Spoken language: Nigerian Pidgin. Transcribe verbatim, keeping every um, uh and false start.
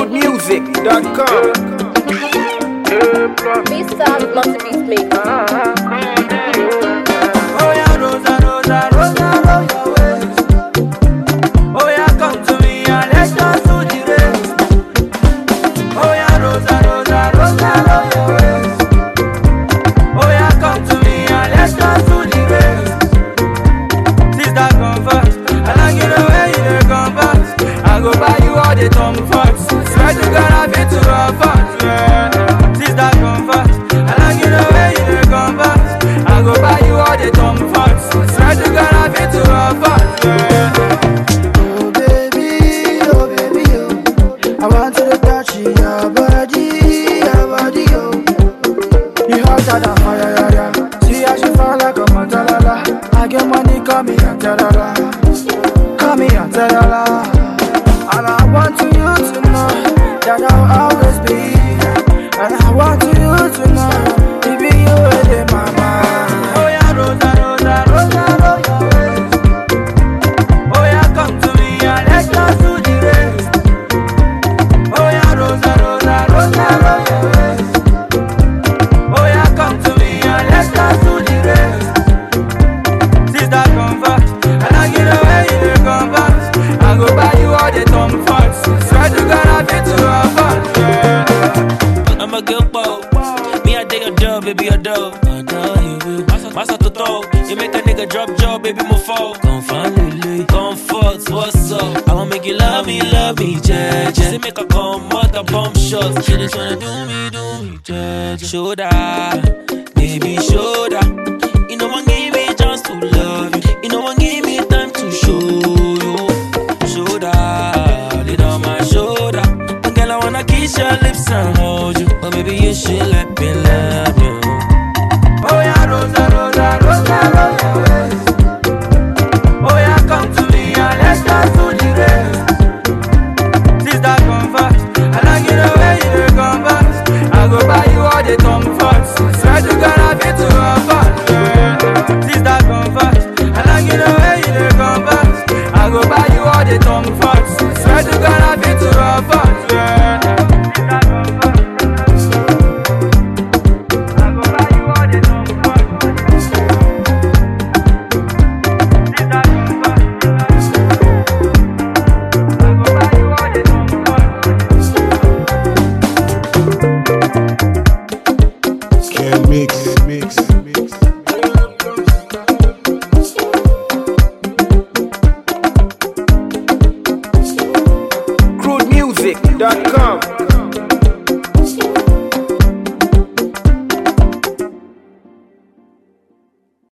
crude music dot com. This sounds not to be played. Oh yeah, Rosa, Rosa, Rosa, roll your waist. Oh yeah, come to me and let's just do the race. Oh yeah, Rosa, Rosa, Rosa, roll your waist. Oh yeah, come to me and let's just do the race. Sister, come first. I like you the way you dey come fast. I go buy you all the Tom Fords. Swear to God I've been to a fast, yeah. Sister, come first. I like you the way you dey come fast. I go buy you all the Tom Fords. Swear to God I've been to a fast, yeah. Oh baby, oh baby, oh I want to touch your body, your body, oh you hotter than fire, yeah, yeah. See how she fall like a matalala. I get money, call me a terror. Call me a terror. And I want to you to know that I'll always be. And I want to you to know baby, you are in my mind. Oh yeah, Rosa, Rosa, Rosa, roll your waist. Oh yeah, come to me and let's just do the race. Oh yeah, Rosa, Rosa, Rosa, roll your waist. Oh yeah, come to me and let's just do the race. Sister, come fast. I like you the way you dey come fast. I go buy you all the Tom Fords. Swear to God I've been to a fast, yeah. I'm a good boy. Me, I dig a dub, baby, a dub. I know you will. Massa to throw. You make a nigga drop jaw, baby, my fall. Come finally. Come fuck, what's up? I wanna make you love me, love me, yeah. Just make a come out the bump shots. She just wanna do me, do me, yeah. Shoulder, baby, shoulder. You know, one give me a chance to love you. You know, one give me time to show you. Shoulder, lay down my shoulder. And girl, I wanna kiss your lips and hold you. But baby, you should let me love you. Oh yeah, Rosa, Rosa, Rosa, roll your waist. Oh yeah, come to me and let's just do the race. Sister, come fast. I like you the way you dey come fast. I go buy you all the Tom Fords. Swear to God I've been to a fast, yeah. Sister, come fast. I like you the way you dey come fast. I go buy you all the Tom Fords. Swear to God I've been to a fast, yeah. Sister, come fast. I go buy you all the Tom Fords. Sister, come fast. I go buy you all the Tom Fords. Can mix, mix, mix. crude music dot com.